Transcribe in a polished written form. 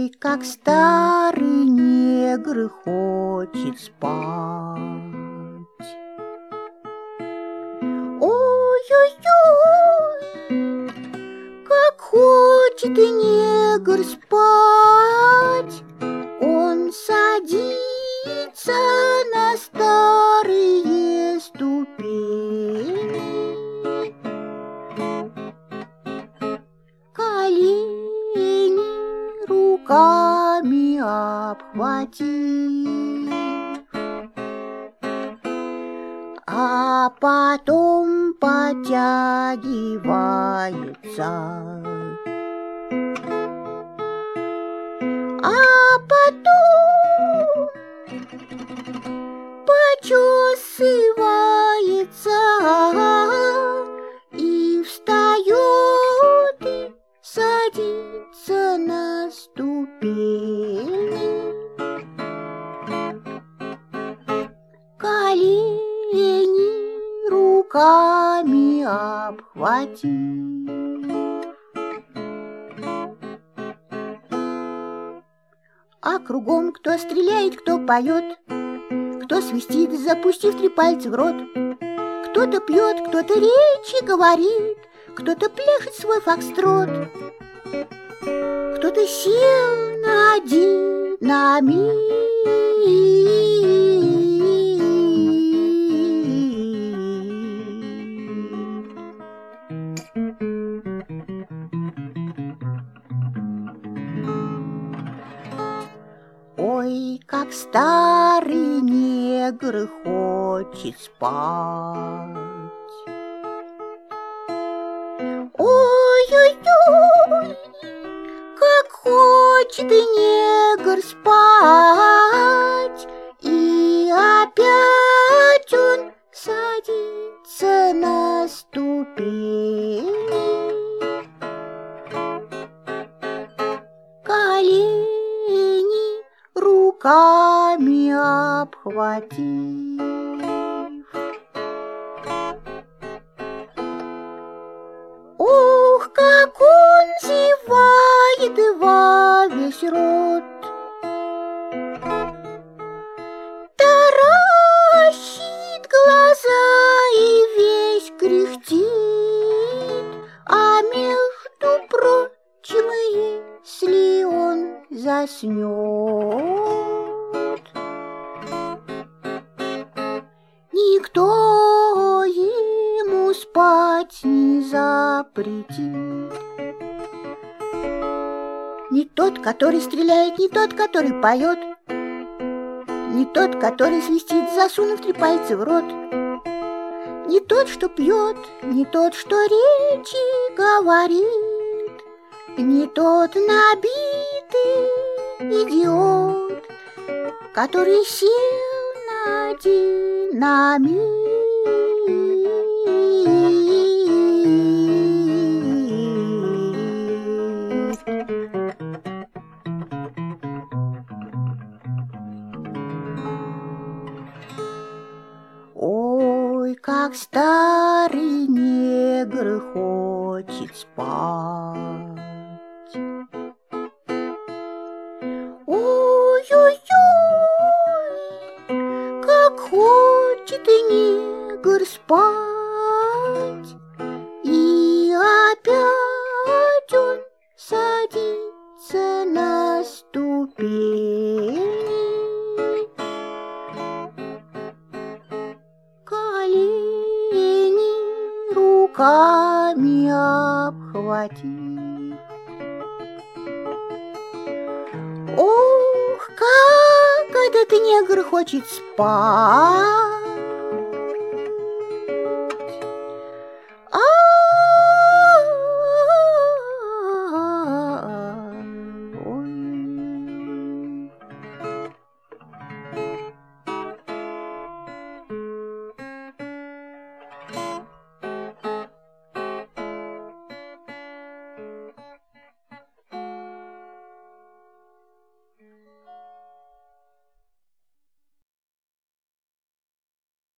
Ой, как старый негр хочет спать. Ой-ой-ой, как хочет негр спать. Он садится на старые ступени, колени руками обхватив, а потом подтягивается, а потом почесывается и встает и садится на ступени, колени руками обхватив. А кругом кто стреляет, кто поет, кто свистит, запустив 3 пальца в рот. Кто-то пьет, кто-то речи говорит, кто-то пляшет свой фокстрот. Кто-то сел на динамит, ой, как старый негр хочет спать. Ой-ой-ой, как хочет негр спать. И опять он садится на ступени, колени руками обхватив. Ух, как он зевает во весь рот, таращит глаза и весь кряхтит. А между прочим, если он заснет, никто ему спать не запретит. Не тот, который стреляет, не тот, который поет, не тот, который свистит, засунув 3 пальца в рот, не тот, что пьет, не тот, что речи говорит, не тот набитый идиот, который сел на динамит. Ой, как старый негр хочет спать. Ой-ой-ой, как хочет негр спать. И опять он садится на ступени, колени руками обхватив. Ох, как этот негр хочет спать.